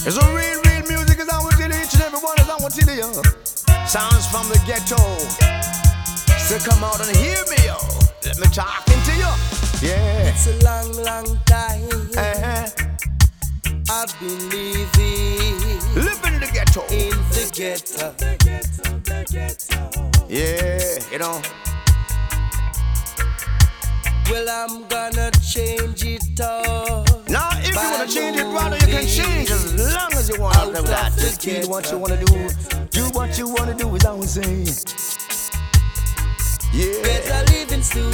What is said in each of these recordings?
It's a real music, as I will tell each and every one, as I will tell you. Sounds from the ghetto. So come out and hear me, yo. Let me talking to you. Yeah. It's a long time. I've been living in the ghetto. In the ghetto. Yeah, you know. Well, I'm gonna change it all. Now, if you wanna change it, brother, you can change as long as you want to do that. Just do what you wanna do. Do what you wanna do, as I would say. Yeah. Get a living's too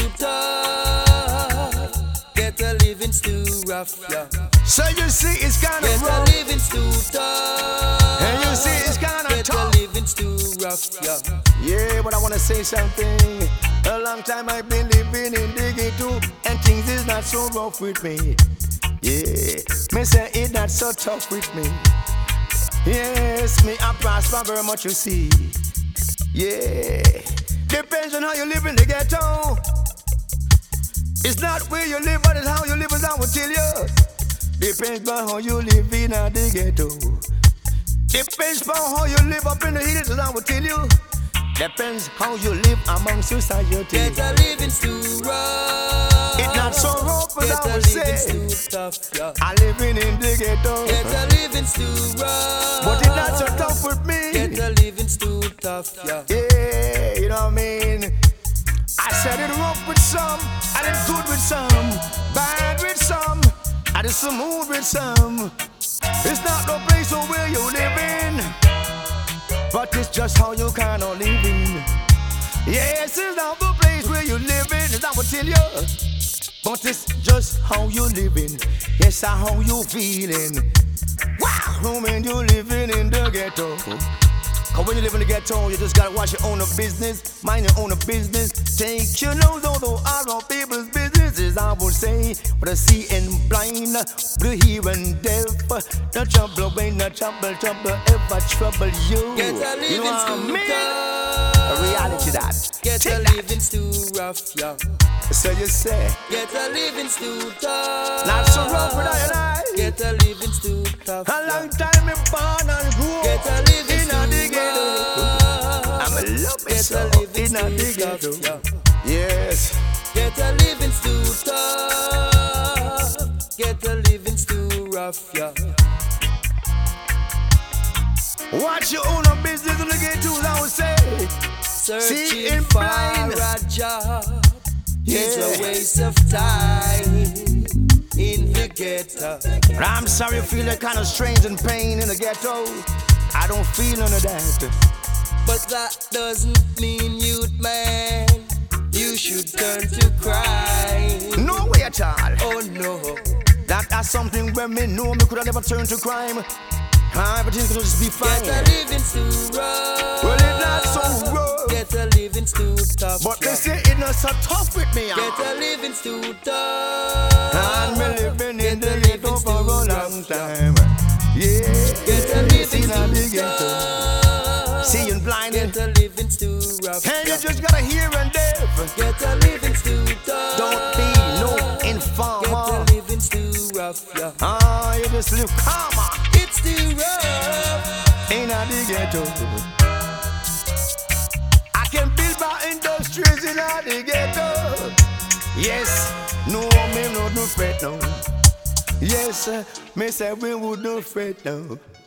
tough. Get a living's too rough, yeah. So you see, it's kinda rough. Get a living's too tough. And you see, it's kinda tough. Get a living's too rough, yeah. Yeah, but I wanna say something. A long time I've been living in the ghetto, and things is not so rough with me. Yeah, me say it's not so tough with me. Yes, me I prosper very much, you see. Yeah, depends on how you live in the ghetto. It's not where you live, but it's how you live, as I will tell you. Depends on how you live in the ghetto. Depends on how you live up in the hills, as I will tell you. Depends how you live among society. Get a living's too rough. It's not so rough, as I would say. Too tough, yeah. I living in the ghetto. Get a living's too rough. But it's not so tough with me. Get a living's too tough, yeah. Yeah, you know what I mean? I said it rough with some, and it's good with some, bad with some, and it's smooth with some. It's not the place where you live in, but it's just how you kind of live in. Yes, it's not the place where you live in, as I would tell you, but it's just how you living. Yes, how you feeling. Wow, when you living in the ghetto. Cause when you live in the ghetto, you just gotta watch your own business, mind your own business. Take your nose out of other people's businesses, I would say. But I see in blind, the hearing deaf. The trouble when the trouble ever trouble you. Get a living's too tough. A reality that. Get a living's too rough, yeah. So you say. Get a living's too tough. Not so rough, but I. Get a living's too tough. A long time me born and grew up. Get a living's too rough. I'm a love myself in the ghetto. Yes. Get a living's too tough. Get a living's too rough, yeah. Watch your own business in the ghetto, I would say. Searching for a job is a waste of time in the ghetto. But I'm sorry you feel that kind of strange and pain in the ghetto. I don't feel none of that. But that doesn't mean, youth man, you should turn to crime. No way at all. Oh no. That's something where me know me could have never turned to crime. Everything could just be fine. Get a living's too rough. Well, it's not so rough. Get a living's too tough. But they say it's not so tough with me. Get a living's too tough. And me living in the ghetto for a long time. Yeah. Get a living's too tough. Seeing blind. Get a living's too rough. And you just gotta hear and deaf. Get a living's too tough. Don't be no informer. Get a living's too rough, yeah. You just live calmer. It's too rough. In the ghetto. I can build my industries in the ghetto. Yes, no me no fret no. Yes, me say we would no fret no.